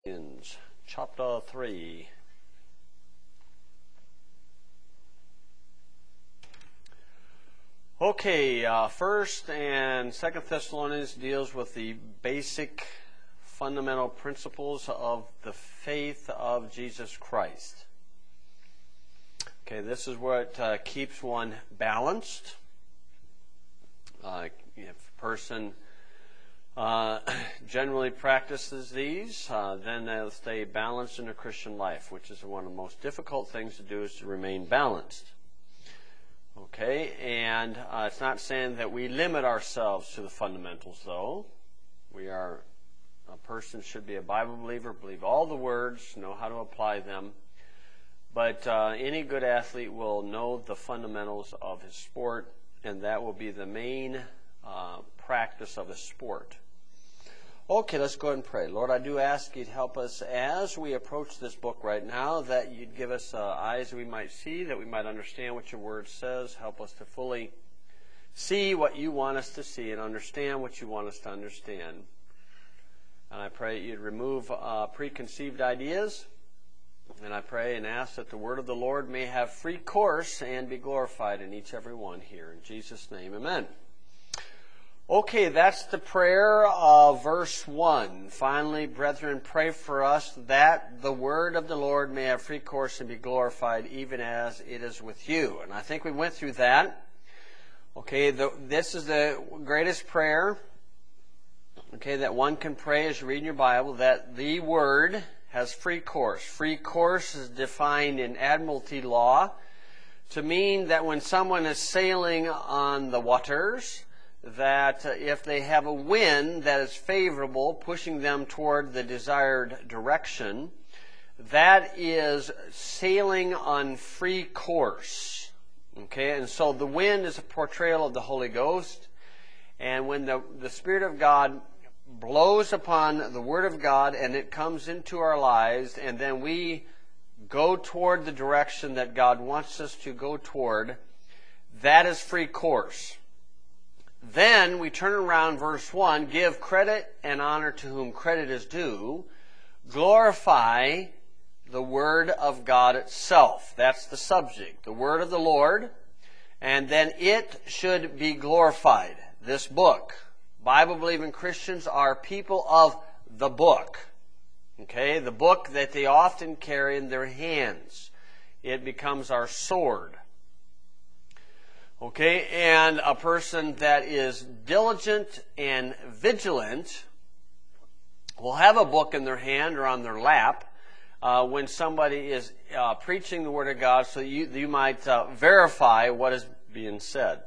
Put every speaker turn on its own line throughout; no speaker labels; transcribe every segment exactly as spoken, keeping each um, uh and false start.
Corinthians chapter three. Okay, uh, First and Second Thessalonians deals with the basic fundamental principles of the faith of Jesus Christ. Okay, this is what uh, keeps one balanced. Uh, if a person uh, generally practices these, uh, then they'll stay balanced in a Christian life, which is one of the most difficult things to do, is to remain balanced. Okay, and uh, it's not saying that we limit ourselves to the fundamentals, though. We are, a person should be a Bible believer, believe all the words, know how to apply them. But uh, any good athlete will know the fundamentals of his sport, and that will be the main uh, practice of his sport. Okay, let's go ahead and pray. Lord, I do ask you to help us as we approach this book right now, that you'd give us uh, eyes that we might see, that we might understand what your word says. Help us to fully see what you want us to see and understand what you want us to understand. And I pray that you'd remove uh, preconceived ideas. And I pray and ask that the word of the Lord may have free course and be glorified in each every one here. In Jesus' name, amen. Okay, that's the prayer of verse one. Finally, brethren, pray for us that the word of the Lord may have free course and be glorified, even as it is with you. And I think we went through that. Okay, the, this is the greatest prayer, okay, that one can pray as you read in your Bible, that the word has free course. Free course is defined in admiralty law to mean that when someone is sailing on the waters, that if they have a wind that is favorable, pushing them toward the desired direction, that is sailing on free course. Okay, and so the wind is a portrayal of the Holy Ghost, and when the, the Spirit of God blows upon the Word of God and it comes into our lives, and then we go toward the direction that God wants us to go toward, that is free course. Then we turn around, verse one, give credit and honor to whom credit is due, glorify the Word of God itself. That's the subject, the Word of the Lord, and then it should be glorified, this book. Bible-believing Christians are people of the book. Okay, the book that they often carry in their hands. It becomes our sword. Okay, and a person that is diligent and vigilant will have a book in their hand or on their lap uh, when somebody is uh, preaching the Word of God, so you, you might uh, verify what is being said.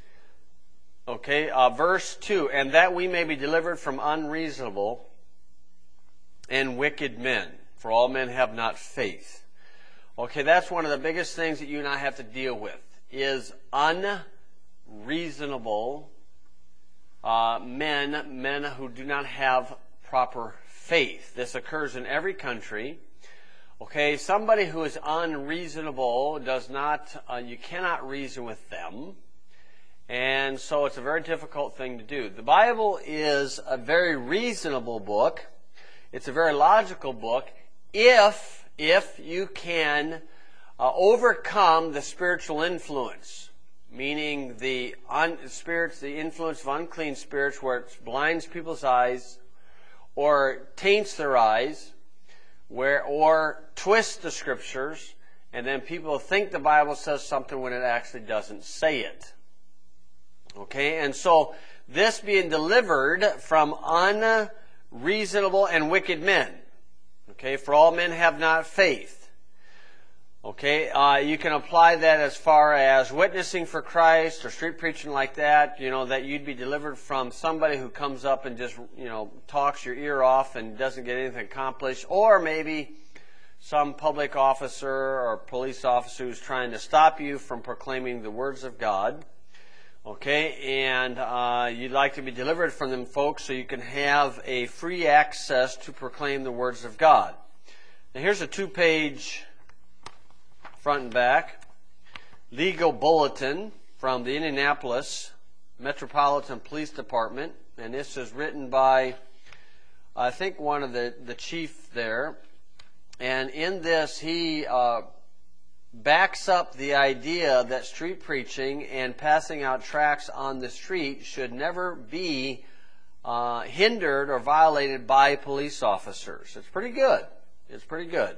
Okay, uh, verse two, and that we may be delivered from unreasonable and wicked men, for all men have not faith. Okay, that's one of the biggest things that you and I have to deal with, is unreasonable uh, men, men who do not have proper faith. This occurs in every country. Okay, somebody who is unreasonable does not, uh, you cannot reason with them. And so it's a very difficult thing to do. The Bible is a very reasonable book. It's a very logical book if, if you can uh, overcome the spiritual influence, meaning the un, spirits, the influence of unclean spirits, where it blinds people's eyes or taints their eyes, where or twists the Scriptures, and then people think the Bible says something when it actually doesn't say it. Okay, and so this being delivered from unreasonable and wicked men. Okay, for all men have not faith. Okay, uh, you can apply that as far as witnessing for Christ or street preaching like that, you know, that you'd be delivered from somebody who comes up and just, you know, talks your ear off and doesn't get anything accomplished, or maybe some public officer or police officer who's trying to stop you from proclaiming the words of God. Okay, and uh, you'd like to be delivered from them folks so you can have a free access to proclaim the words of God. Now here's a two-page front and back legal bulletin from the Indianapolis Metropolitan Police Department, and this is written by I think one of the, the chief there. And in this, he uh, backs up the idea that street preaching and passing out tracts on the street should never be uh, hindered or violated by police officers. It's pretty good. It's pretty good.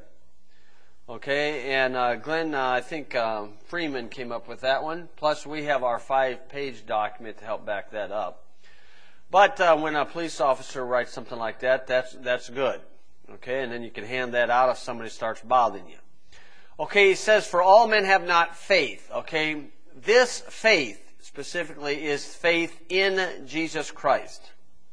Okay, and uh, Glenn, uh, I think uh, Freeman came up with that one. Plus, we have our five-page document to help back that up. But uh, when a police officer writes something like that, that's that's good. Okay, and then you can hand that out if somebody starts bothering you. Okay, he says, for all men have not faith. Okay, this faith specifically is faith in Jesus Christ.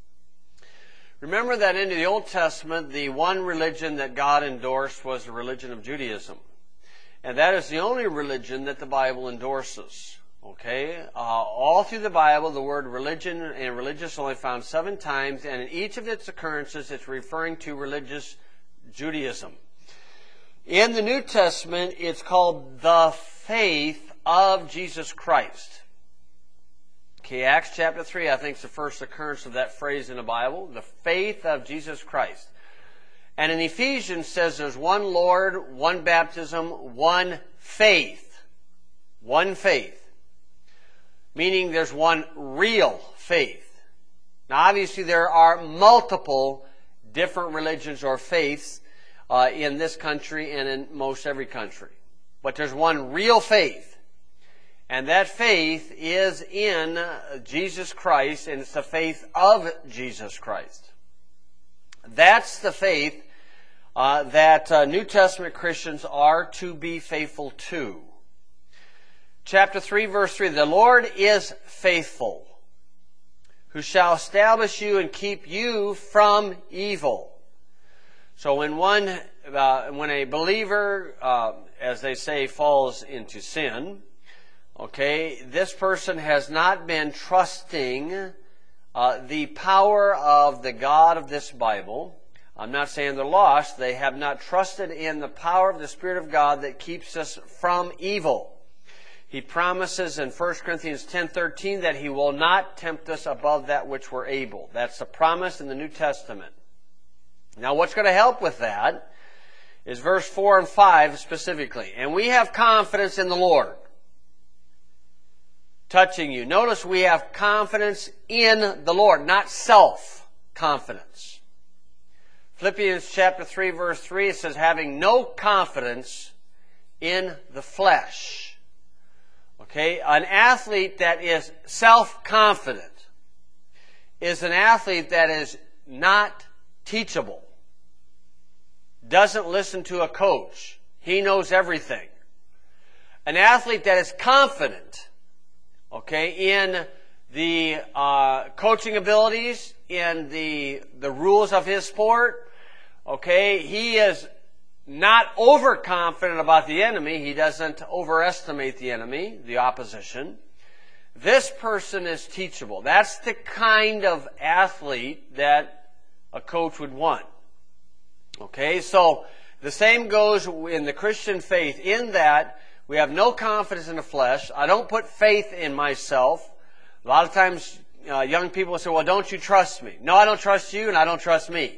Remember that in the Old Testament, the one religion that God endorsed was the religion of Judaism. And that is the only religion that the Bible endorses. Okay? Uh, all through the Bible, the word religion and religious only found seven times, and in each of its occurrences, it's referring to religious Judaism. In the New Testament, it's called the faith of Jesus Christ. Okay, Acts chapter three, I think, is the first occurrence of that phrase in the Bible, the faith of Jesus Christ. And in Ephesians says there's one Lord, one baptism, one faith. One faith. Meaning there's one real faith. Now obviously there are multiple different religions or faiths uh, in this country and in most every country. But there's one real faith. And that faith is in Jesus Christ, and it's the faith of Jesus Christ. That's the faith uh, that uh, New Testament Christians are to be faithful to. Chapter three, verse three, the Lord is faithful, who shall establish you and keep you from evil. So when one, uh, when a believer, uh, as they say, falls into sin, okay, this person has not been trusting uh, the power of the God of this Bible. I'm not saying they're lost. They have not trusted in the power of the Spirit of God that keeps us from evil. He promises in First Corinthians ten thirteen that He will not tempt us above that which we're able. That's a promise in the New Testament. Now what's going to help with that is verse four and five specifically. And we have confidence in the Lord touching you. Notice we have confidence in the Lord, not self-confidence. Philippians chapter three, verse three, it says, having no confidence in the flesh. Okay, an athlete that is self-confident is an athlete that is not teachable. Doesn't listen to a coach. He knows everything. An athlete that is confident, okay, in the uh, coaching abilities, in the the rules of his sport, okay, he is not overconfident about the enemy. He doesn't overestimate the enemy, the opposition. This person is teachable. That's the kind of athlete that a coach would want. Okay, so the same goes in the Christian faith, in that we have no confidence in the flesh. I don't put faith in myself. A lot of times uh, young people say, well, don't you trust me? No, I don't trust you, and I don't trust me.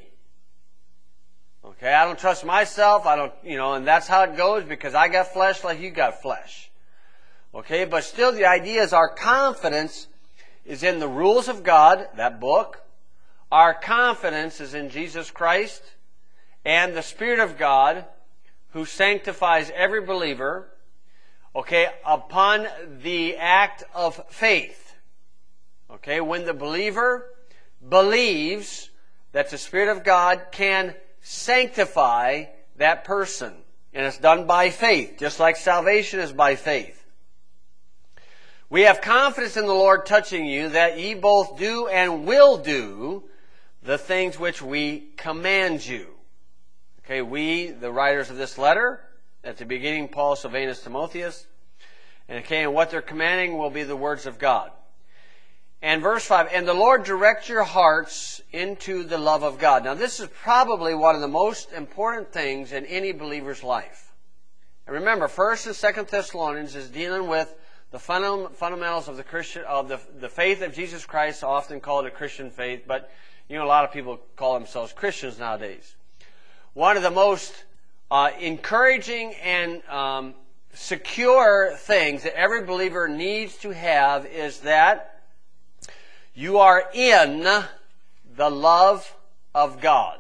Okay, I don't trust myself. I don't, you know, and that's how it goes, because I got flesh like you got flesh. Okay, but still the idea is our confidence is in the rules of God, that book. Our confidence is in Jesus Christ and the Spirit of God, who sanctifies every believer, okay, upon the act of faith. Okay, when the believer believes that the Spirit of God can sanctify that person. And it's done by faith, just like salvation is by faith. We have confidence in the Lord touching you, that ye both do and will do the things which we command you. Okay, we, the writers of this letter, at the beginning, Paul, Silvanus, Timotheus, and okay, and what they're commanding will be the words of God. And verse five, and the Lord direct your hearts into the love of God. Now this is probably one of the most important things in any believer's life. And remember, First and Second Thessalonians is dealing with the fundamentals of the Christian, of the, the faith of Jesus Christ, often called a Christian faith, but You know, a lot of people call themselves Christians nowadays. One of the most uh, encouraging and um, secure things that every believer needs to have is that you are in the love of God.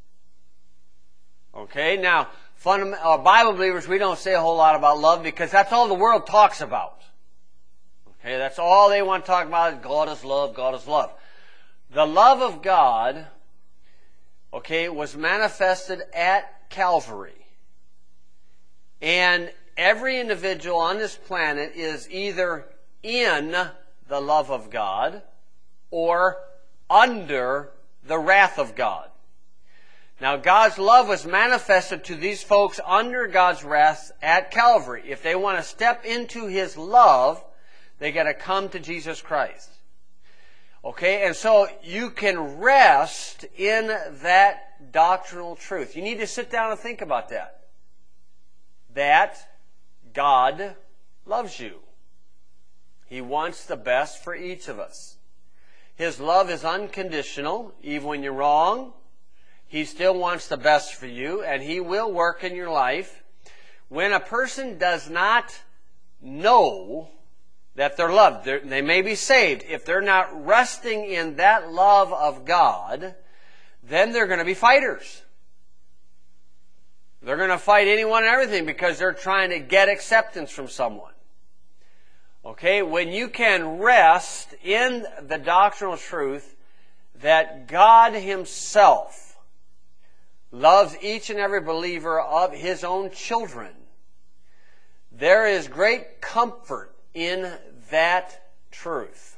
Okay, now, fundament, uh, Bible believers, we don't say a whole lot about love because that's all the world talks about. Okay, that's all they want to talk about is God is love, God is love. The love of God, okay, was manifested at Calvary. And every individual on this planet is either in the love of God or under the wrath of God. Now, God's love was manifested to these folks under God's wrath at Calvary. If they want to step into His love, they got to come to Jesus Christ. Okay, and so you can rest in that doctrinal truth. You need to sit down and think about that. That God loves you. He wants the best for each of us. His love is unconditional. Even when you're wrong, He still wants the best for you, and He will work in your life. When a person does not know that they're loved, they're, they may be saved. If they're not resting in that love of God, then they're going to be fighters. They're going to fight anyone and everything because they're trying to get acceptance from someone. Okay, when you can rest in the doctrinal truth that God Himself loves each and every believer of His own children, there is great comfort in that truth.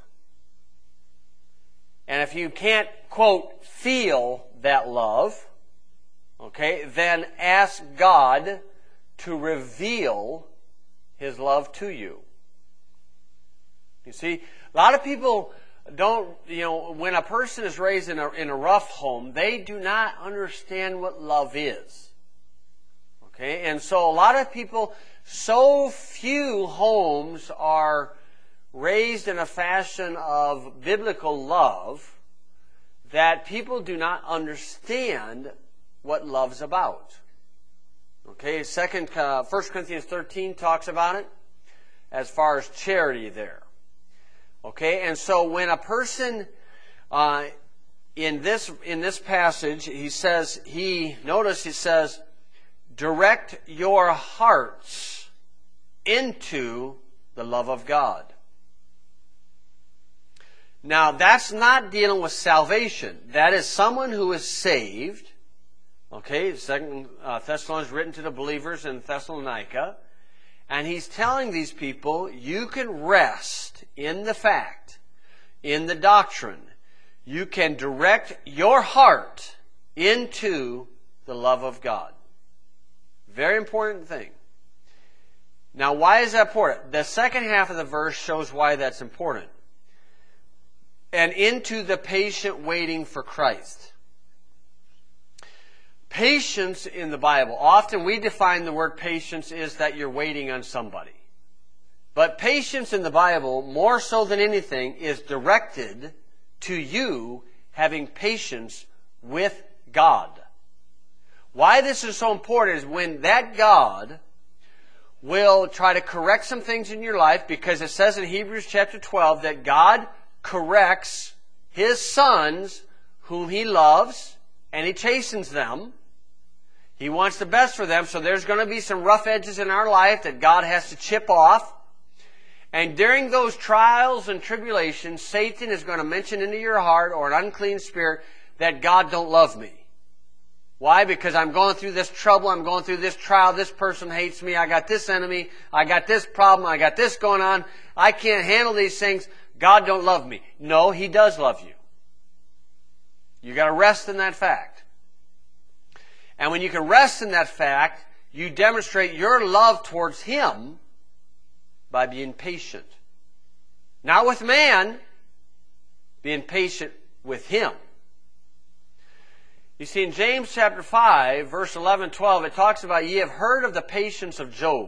And if you can't, quote, feel that love, okay, then ask God to reveal His love to you. You see, a lot of people don't, you know, when a person is raised in a, in a rough home, they do not understand what love is. Okay, and so a lot of people, so few homes are raised in a fashion of biblical love that people do not understand what love's about. Okay, second, uh, First Corinthians thirteen talks about it as far as charity there. Okay, and so when a person uh, in this in this passage, he says he notice he says, direct your hearts into the love of God. Now, that's not dealing with salvation. That is someone who is saved. Okay, Second uh, Thessalonians written to the believers in Thessalonica. And he's telling these people, you can rest in the fact, in the doctrine. You can direct your heart into the love of God. Very important thing. Now, why is that important? The second half of the verse shows why that's important. And into the patient waiting for Christ. Patience in the Bible, often we define the word patience is that you're waiting on somebody. But patience in the Bible, more so than anything, is directed to you having patience with God. Why this is so important is when that God will try to correct some things in your life, because it says in Hebrews chapter twelve that God corrects His sons whom He loves, and He chastens them. He wants the best for them, so there's going to be some rough edges in our life that God has to chip off. And during those trials and tribulations, Satan is going to mention into your heart, or an unclean spirit, that God don't love me. Why? Because I'm going through this trouble, I'm going through this trial, this person hates me, I got this enemy, I got this problem, I got this going on, I can't handle these things, God don't love me. No, He does love you. You got to rest in that fact. And when you can rest in that fact, you demonstrate your love towards Him by being patient. Not with man, being patient with Him. You see, in James chapter five, verse eleven, twelve, it talks about, ye have heard of the patience of Job.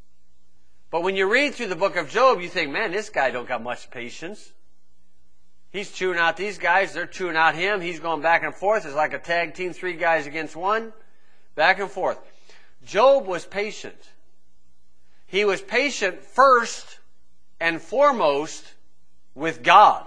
But when you read through the book of Job, you think, man, this guy don't got much patience. He's chewing out these guys. They're chewing out him. He's going back and forth. It's like a tag team, three guys against one. Back and forth. Job was patient. He was patient first and foremost with God.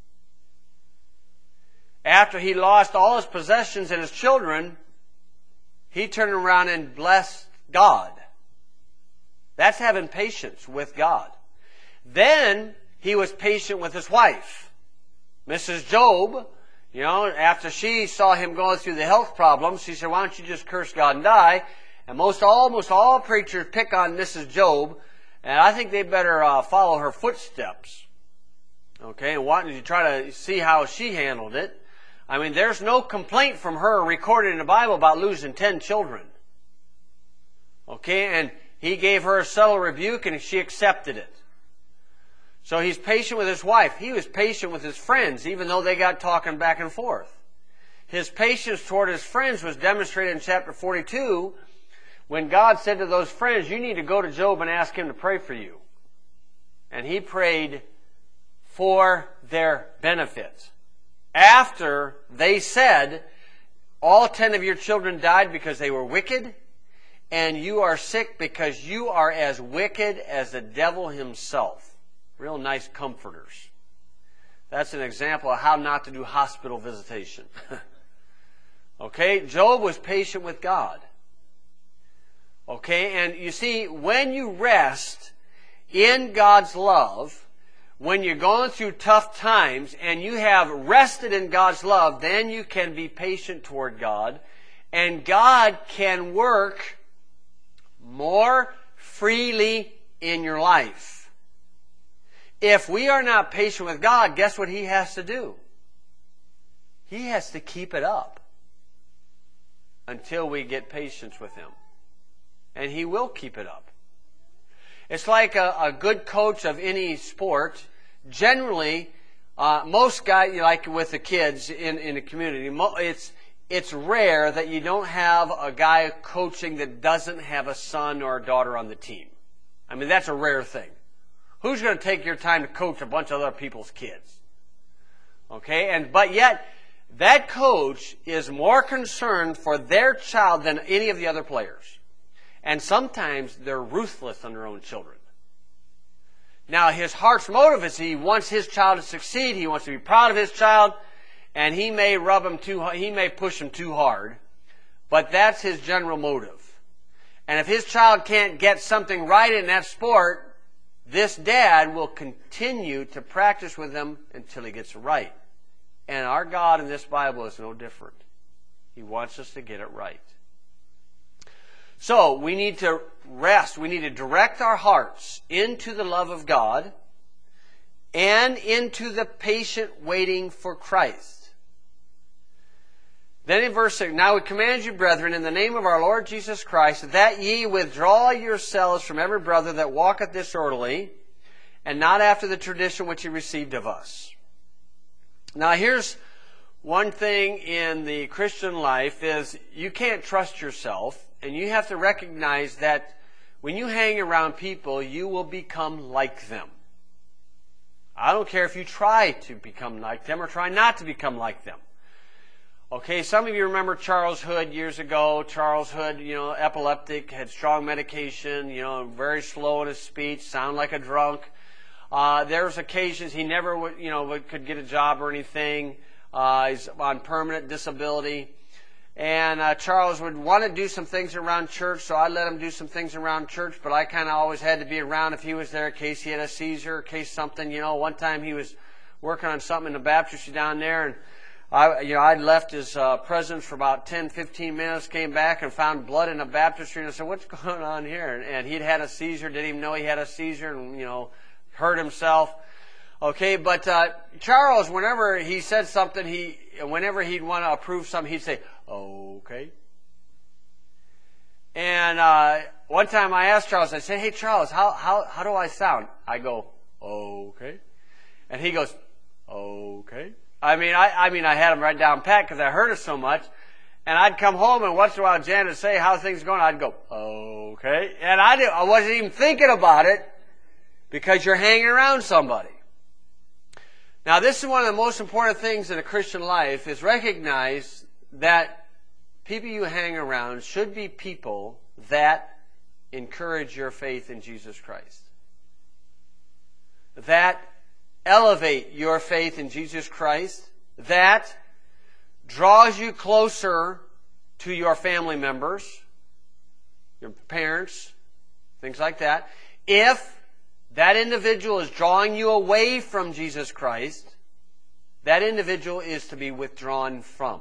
After he lost all his possessions and his children, he turned around and blessed God. That's having patience with God. Then he was patient with his wife. Missus Job, you know, after she saw him going through the health problems, she said, why don't you just curse God and die? And most almost all preachers pick on Missus Job, and I think they better uh, follow her footsteps. Okay, and wanting to try to see how she handled it. I mean, there's no complaint from her recorded in the Bible about losing ten children. Okay, and he gave her a subtle rebuke and she accepted it. So he's patient with his wife. He was patient with his friends, even though they got talking back and forth. His patience toward his friends was demonstrated in chapter forty-two when God said to those friends, you need to go to Job and ask him to pray for you. And he prayed for their benefit. After they said, all ten of your children died because they were wicked, and you are sick because you are as wicked as the devil himself. Real nice comforters. That's an example of how not to do hospital visitation. Okay, Job was patient with God. Okay, and you see, when you rest in God's love, when you're going through tough times and you have rested in God's love, then you can be patient toward God, and God can work more freely in your life. If we are not patient with God, guess what He has to do? He has to keep it up until we get patience with Him. And He will keep it up. It's like a, a good coach of any sport. Generally, uh, most guys, like with the kids in, in the community, it's, it's rare that you don't have a guy coaching that doesn't have a son or a daughter on the team. I mean, that's a rare thing. Who's going to take your time to coach a bunch of other people's kids? Okay, and but yet, that coach is more concerned for their child than any of the other players. And sometimes they're ruthless on their own children. Now, his heart's motive is he wants his child to succeed. He wants to be proud of his child. And he may rub him too, he may push him too hard. But that's his general motive. And if his child can't get something right in that sport, this dad will continue to practice with them until he gets it right. And our God in this Bible is no different. He wants us to get it right. So, we need to rest. We need to direct our hearts into the love of God and into the patient waiting for Christ. Then in verse six, now we command you, brethren, in the name of our Lord Jesus Christ, that ye withdraw yourselves from every brother that walketh disorderly, and not after the tradition which ye received of us. Now here's one thing in the Christian life is you can't trust yourself. And you have to recognize that when you hang around people, you will become like them. I don't care if you try to become like them or try not to become like them. Okay, some of you remember Charles Hood years ago. Charles Hood, you know, epileptic, had strong medication, you know, very slow in his speech, sound like a drunk. Uh, there's occasions he never, would, you know, could get a job or anything. Uh, he's on permanent disability. And uh, Charles would want to do some things around church, so I let him do some things around church, but I kind of always had to be around if he was there in case he had a seizure, in case something, you know. One time he was working on something in the baptistry down there, and I, you know, I'd left his uh, presence for about ten, fifteen minutes, came back and found blood in the baptistry, and I said, what's going on here? And, and he'd had a seizure, didn't even know he had a seizure, and, you know, hurt himself. Okay, but uh, Charles, whenever he said something, he, whenever he'd want to approve something, he'd say, okay. And uh, one time I asked Charles, I said, hey, Charles, how, how, how do I sound? I go, okay. And he goes, okay. I mean, I, I mean, I had him right down pat because I heard it so much. And I'd come home, and once in a while Janet would say, how's things going? I'd go, okay. And I, didn't, I wasn't even thinking about it because you're hanging around somebody. Now, this is one of the most important things in a Christian life, is recognize that people you hang around should be people that encourage your faith in Jesus Christ, that elevate your faith in Jesus Christ, that draws you closer to your family members, your parents, things like that. If that individual is drawing you away from Jesus Christ, that individual is to be withdrawn from.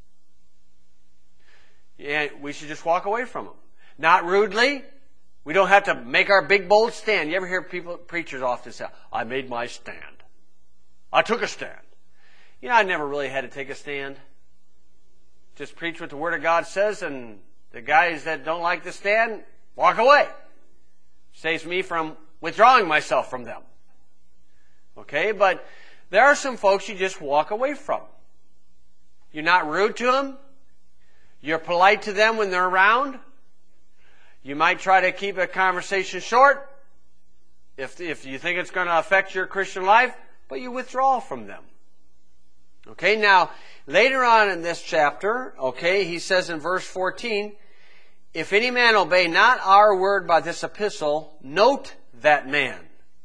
And we should just walk away from them. Not rudely. We don't have to make our big, bold stand. You ever hear people, preachers often say, I made my stand. I took a stand. You know, I never really had to take a stand. Just preach what the Word of God says, and the guys that don't like the stand, walk away. Saves me from withdrawing myself from them. Okay, but there are some folks you just walk away from. You're not rude to them. You're polite to them when they're around. You might try to keep a conversation short if, if you think it's going to affect your Christian life, but you withdraw from them. Okay, now, later on in this chapter, okay, he says in verse fourteen, if any man obey not our word by this epistle, note that man,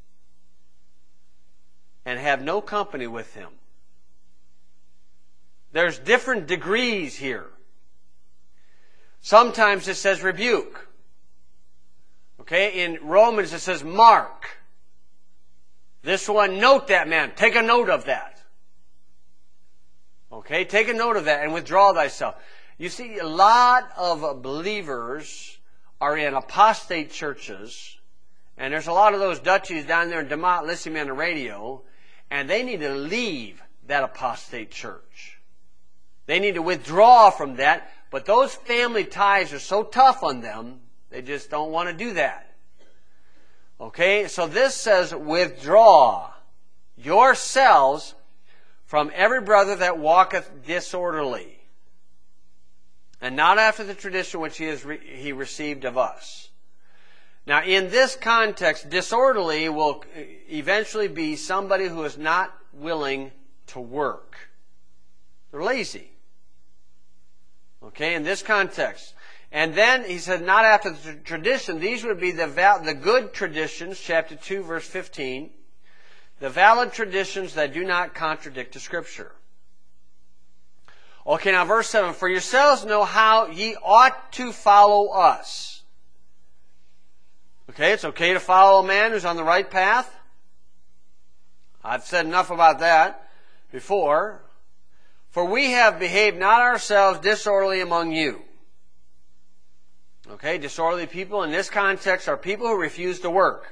and have no company with him. There's different degrees here. Sometimes it says rebuke. Okay, in Romans it says mark. This one, note that man. Take a note of that. Okay, take a note of that and withdraw thyself. You see, a lot of believers are in apostate churches. And there's a lot of those Dutchies down there in DeMont listening on the radio, and they need to leave that apostate church. They need to withdraw from that, but those family ties are so tough on them, they just don't want to do that. Okay, so this says, withdraw yourselves from every brother that walketh disorderly, and not after the tradition which he has re- he received of us. Now, in this context, disorderly will eventually be somebody who is not willing to work. They're lazy. Okay, in this context. And then he said, not after the tradition. These would be the, val- the good traditions, chapter two, verse fifteen. The valid traditions that do not contradict the Scripture. Okay, now verse seven. For yourselves know how ye ought to follow us. Okay, it's okay to follow a man who's on the right path. I've said enough about that before. For we have behaved not ourselves disorderly among you. Okay, disorderly people in this context are people who refuse to work.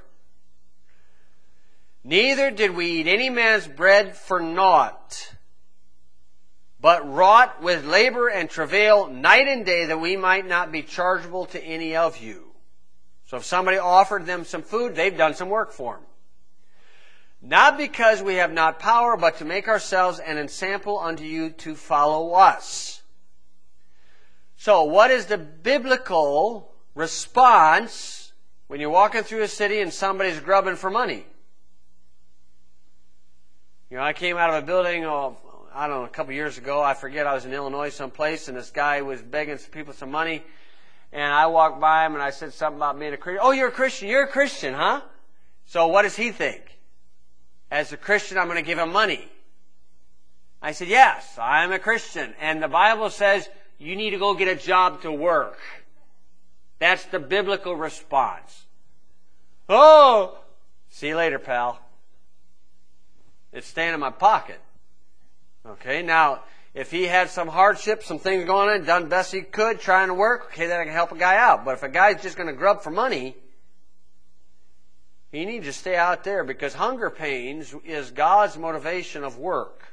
Neither did we eat any man's bread for naught, but wrought with labor and travail night and day, that we might not be chargeable to any of you. So if somebody offered them some food, they've done some work for them. Not because we have not power, but to make ourselves an ensample unto you to follow us. So what is the biblical response when you're walking through a city and somebody's grubbing for money? You know, I came out of a building, oh, I don't know, a couple years ago. I forget, I was in Illinois someplace, and this guy was begging some people some money. And I walked by him and I said something about being a Christian. Oh, you're a Christian. You're a Christian, huh? So what does he think? As a Christian, I'm going to give him money. I said, yes, I'm a Christian. And the Bible says you need to go get a job to work. That's the biblical response. Oh, see you later, pal. It's staying in my pocket. Okay, now, if he had some hardship, some things going on, done best he could, trying to work, okay, then I can help a guy out. But if a guy's just going to grub for money, he needs to stay out there, because hunger pains is God's motivation of work.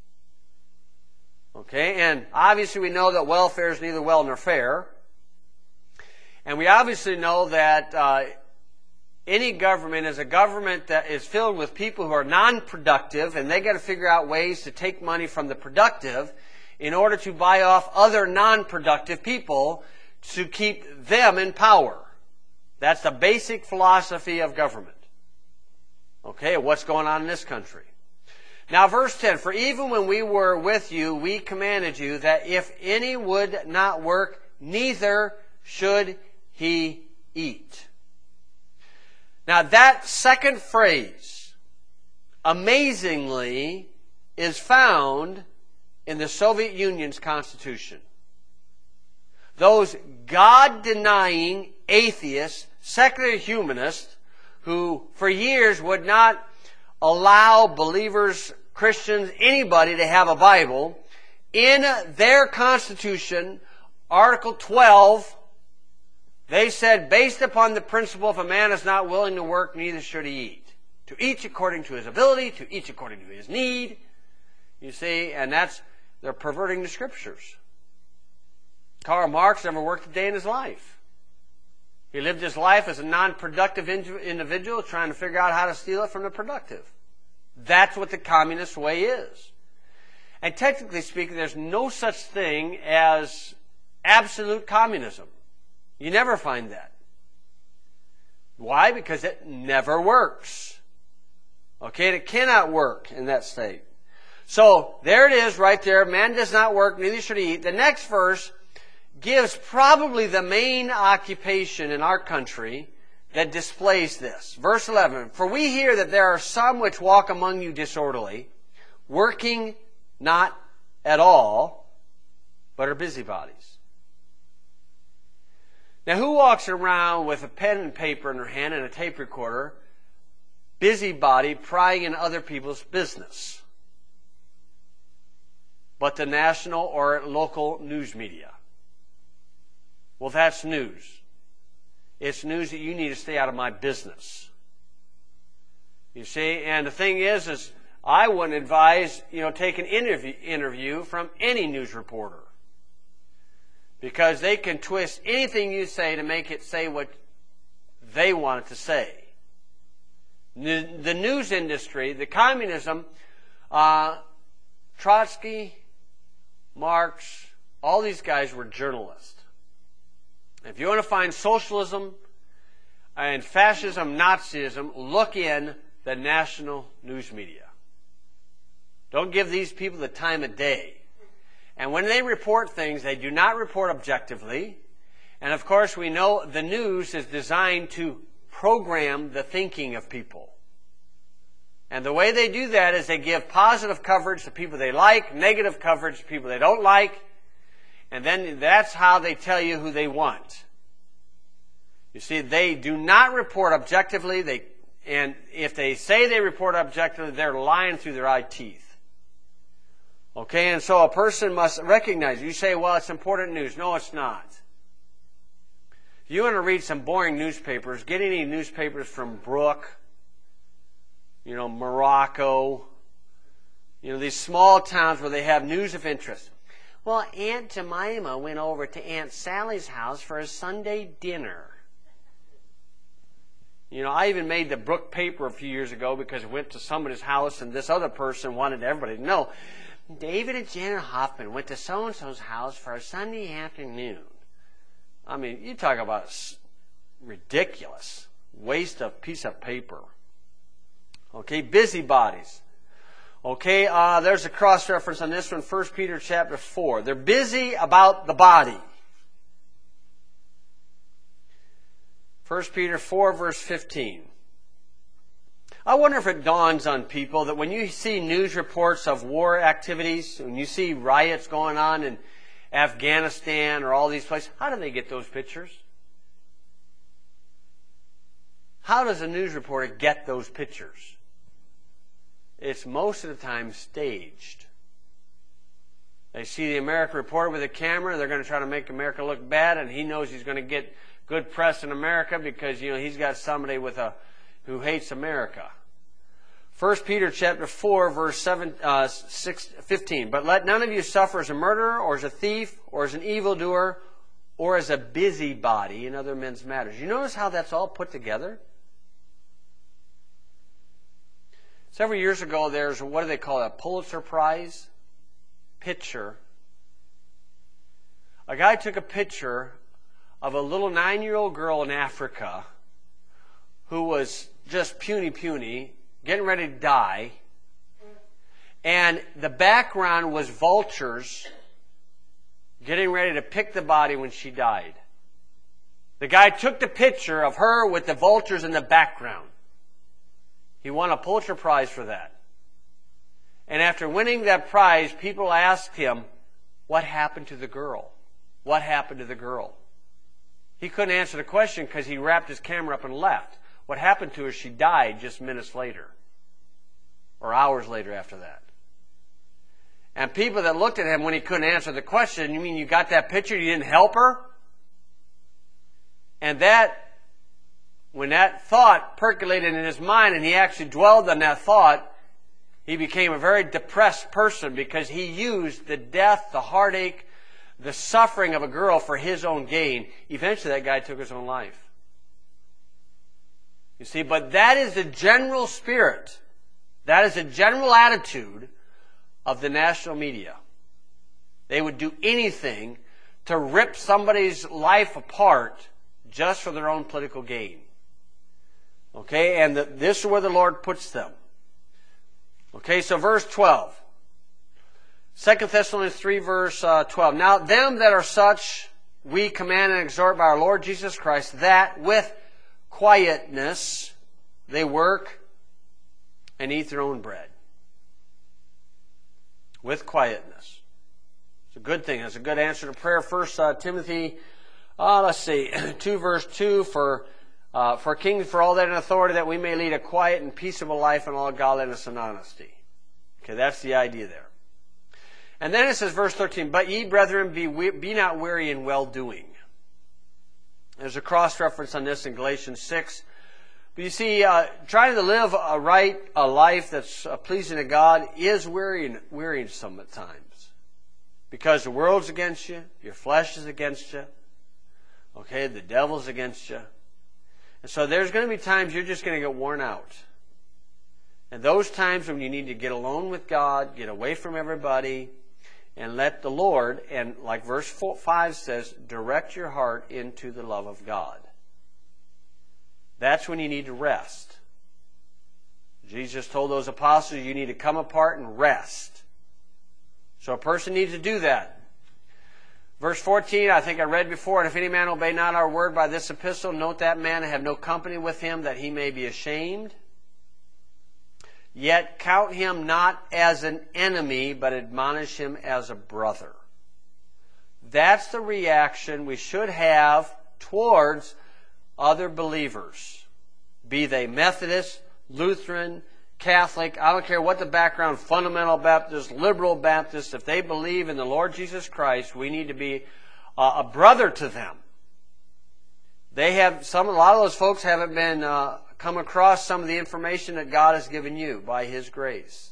Okay, and obviously we know that welfare is neither well nor fair. And we obviously know that uh, any government is a government that is filled with people who are non-productive, and they got to figure out ways to take money from the productive in order to buy off other non-productive people to keep them in power. That's the basic philosophy of government. Okay, what's going on in this country? Now verse ten, for even when we were with you, we commanded you that if any would not work, neither should he eat. Now that second phrase, amazingly, is found in the Soviet Union's constitution. Those God-denying atheists, secular humanists, who for years would not allow believers, Christians, anybody to have a Bible, in their constitution, Article twelve, they said, based upon the principle, if a man is not willing to work, neither should he eat. To each according to his ability, to each according to his need. You see, and that's, they're perverting the Scriptures. Karl Marx never worked a day in his life. He lived his life as a non-productive individual trying to figure out how to steal it from the productive. That's what the communist way is. And technically speaking, there's no such thing as absolute communism. You never find that. Why? Because it never works. Okay, and it cannot work in that state. So, there it is right there. Man does not work, neither should he eat. The next verse gives probably the main occupation in our country that displays this. Verse eleven, for we hear that there are some which walk among you disorderly, working not at all, but are busybodies. Now, who walks around with a pen and paper in their hand and a tape recorder, busybody, prying in other people's business? But the national or local news media. Well, that's news. It's news that you need to stay out of my business. You see, and the thing is, is I wouldn't advise, you know, take an interview, interview from any news reporter. Because they can twist anything you say to make it say what they want it to say. The, the news industry, the communism, uh, Trotsky, Marx, all these guys were journalists. If you want to find socialism and fascism, Nazism, look in the national news media. Don't give these people the time of day. And when they report things, they do not report objectively. And of course, we know the news is designed to program the thinking of people. And the way they do that is they give positive coverage to people they like, negative coverage to people they don't like, and then that's how they tell you who they want. You see, they do not report objectively, they, and if they say they report objectively, they're lying through their eye teeth. Okay, and so a person must recognize, you say, well, it's important news. No, it's not. If you want to read some boring newspapers, get any newspapers from Brook, you know, Morocco, you know, these small towns where they have news of interest. Well, Aunt Jemima went over to Aunt Sally's house for a Sunday dinner. You know, I even made the Brook paper a few years ago because I went to somebody's house and this other person wanted everybody to know. David and Janet Hoffman went to so-and-so's house for a Sunday afternoon. I mean, you talk about ridiculous waste of piece of paper. Okay, busybodies. Okay, uh, there's a cross-reference on this one, First Peter chapter four. They're busy about the body. First Peter four, verse fifteen. I wonder if it dawns on people that when you see news reports of war activities, when you see riots going on in Afghanistan or all these places, how do they get those pictures? How does a news reporter get those pictures? It's most of the time staged. They see the American reporter with a camera, they're going to try to make America look bad, and he knows he's going to get good press in America because, you know, he's got somebody with a who hates America. First Peter chapter four, verse seven, uh, six, fifteen. But let none of you suffer as a murderer, or as a thief, or as an evildoer, or as a busybody in other men's matters. You notice how that's all put together? Several years ago, there's, what do they call it, a Pulitzer Prize picture. A guy took a picture of a little nine-year-old girl in Africa who was just puny, puny, getting ready to die. And the background was vultures getting ready to pick the body when she died. The guy took the picture of her with the vultures in the background. He won a Pulitzer Prize for that. And after winning that prize, people asked him, what happened to the girl? What happened to the girl? He couldn't answer the question because he wrapped his camera up and left. What happened to her? She died just minutes later. Or hours later after that. And people that looked at him when he couldn't answer the question, you mean you got that picture, you didn't help her? And that, when that thought percolated in his mind and he actually dwelled on that thought, he became a very depressed person because he used the death, the heartache, the suffering of a girl for his own gain. Eventually that guy took his own life. You see, but that is the general spirit. That is the general attitude of the national media. They would do anything to rip somebody's life apart just for their own political gain. Okay, and the, this is where the Lord puts them. Okay, so verse twelve. Second Thessalonians three, verse uh, twelve. Now them that are such we command and exhort by our Lord Jesus Christ, that with quietness they work and eat their own bread. With quietness. It's a good thing. It's a good answer to prayer. First uh, Timothy, uh, let's see, two verse two, for uh, for kings, for all that in authority, that we may lead a quiet and peaceable life in all godliness and honesty. Okay, that's the idea there. And then it says, verse thirteen, but ye, brethren, be, we, be not weary in well-doing. There's a cross-reference on this in Galatians six. But you see, uh, trying to live a right a life that's uh, pleasing to God is wearying, wearying some at times. Because the world's against you, your flesh is against you, okay, the devil's against you. And so there's going to be times you're just going to get worn out. And those times when you need to get alone with God, get away from everybody, and let the Lord, and like verse four, five says, direct your heart into the love of God. That's when you need to rest. Jesus told those apostles, you need to come apart and rest. So a person needs to do that. Verse fourteen, I think I read before, and if any man obey not our word by this epistle, note that man and have no company with him, that he may be ashamed. Yet count him not as an enemy, but admonish him as a brother. That's the reaction we should have towards other believers. Be they Methodist, Lutheran, Catholic, I don't care what the background, fundamental Baptist, liberal Baptist, if they believe in the Lord Jesus Christ, we need to be uh, a brother to them. They have, some, a lot of those folks haven't been uh, come across some of the information that God has given you by His grace.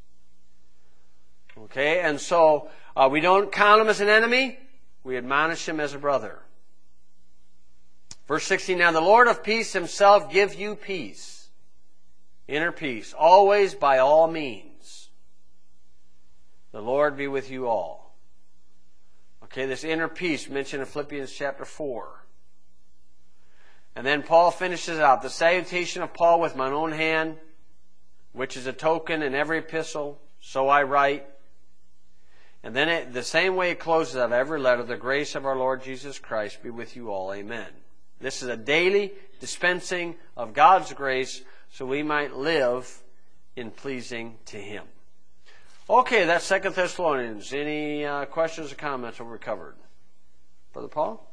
Okay, and so uh, we don't count him as an enemy, we admonish him as a brother. Verse sixteen, now the Lord of peace himself give you peace, inner peace, always by all means. The Lord be with you all. Okay, this inner peace mentioned in Philippians chapter four. And then Paul finishes out, the salutation of Paul with mine own hand, which is a token in every epistle, so I write. And then it, the same way it closes out every letter, the grace of our Lord Jesus Christ be with you all. Amen. This is a daily dispensing of God's grace so we might live in pleasing to Him. Okay, that's Second Thessalonians. Any uh, questions or comments over covered? Brother Paul?